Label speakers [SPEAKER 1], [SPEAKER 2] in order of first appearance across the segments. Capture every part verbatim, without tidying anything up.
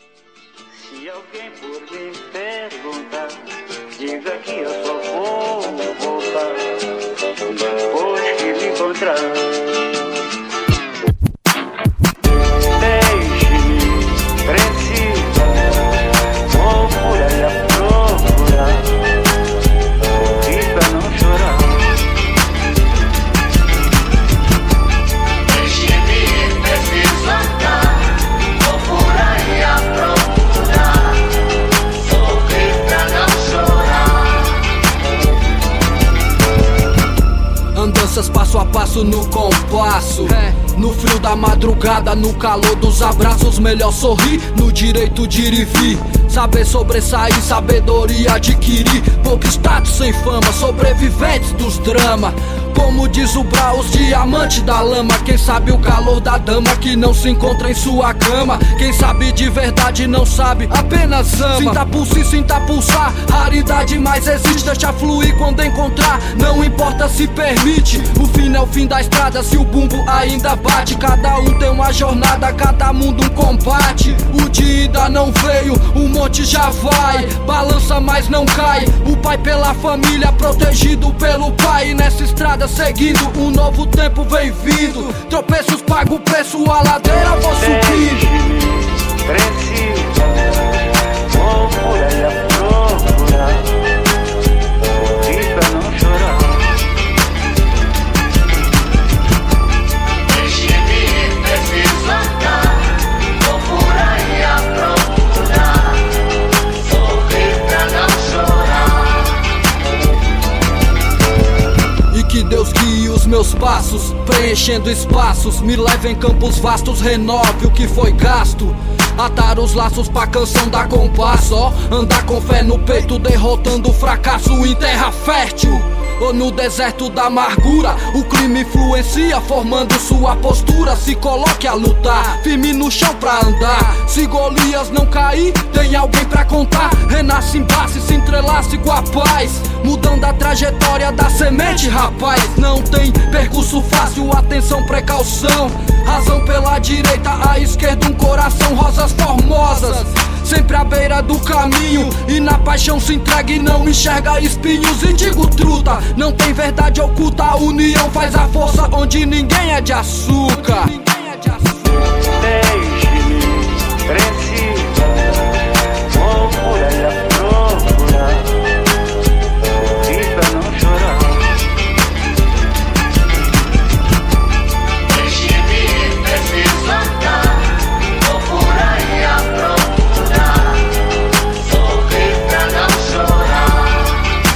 [SPEAKER 1] Se alguém por me perguntar, diga que eu só vou voltar depois que me encontrar. Deixe-me, precisa, vou por aí a procurar, e pra não chorar.
[SPEAKER 2] Deixe-me, preciso andar, vou por aí a procurar, sorrir pra não chorar.
[SPEAKER 3] Andanças passo a passo no compasso, é. No frio da madrugada, no calor dos abraços, melhor sorrir no direito de ir e vir. Saber sobressair, sabedoria adquirir. Pouco status sem fama, sobreviventes dos dramas. Como diz o Brau, os diamantes da lama. Quem sabe o calor da dama que não se encontra em sua cama. Quem sabe de verdade não sabe, apenas ama. Sinta pulsar, sinta pulsar, raridade mais existe. Deixa fluir quando encontrar, não importa se permite. O fim é o fim da estrada, se o bumbo ainda bate. Cada um tem uma jornada, cada mundo um combate. O dia ainda não veio, o monte já vai. Balança mas não cai, o pai pela família, protegido pelo pai. E nessa estrada seguindo, um novo tempo vem vindo. Tropeços pago o preço, a ladeira vou subir.
[SPEAKER 1] Deixe-me, precisa, vou por aí a procurar, e pra não chorar.
[SPEAKER 2] Deixe-me, preciso andar, vou por aí a procurar, sorrir pra não chorar.
[SPEAKER 3] E que Deus guie os meus passos, preenchendo espaços, me leve em campos vastos, renove o que foi gasto. Atar os laços pra canção da compasso, ó, andar com fé no peito, derrotando o fracasso em terra fértil. Ou no deserto da amargura, o crime influencia, formando sua postura. Se coloque a lutar, firme no chão pra andar. Se Golias não cair, tem alguém pra contar. Renasce em base, se entrelace com a paz, mudando a trajetória da semente, rapaz. Não tem percurso fácil, atenção, precaução. Razão pela direita, à esquerda um coração, rosas formosas, sempre à beira do caminho. E na paixão se entrega e não enxerga espinhos. E digo truta, não tem verdade oculta. A união faz a força onde ninguém é de açúcar.
[SPEAKER 1] Deixe-me, precisa, vou por aí a procurar, e pra não chorar.
[SPEAKER 2] Deixe-me, preciso andar, vou por aí a procurar, sorrir pra não chorar.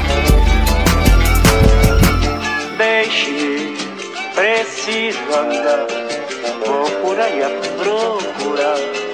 [SPEAKER 1] Deixe-me, preciso andar, vou por aí a procurar,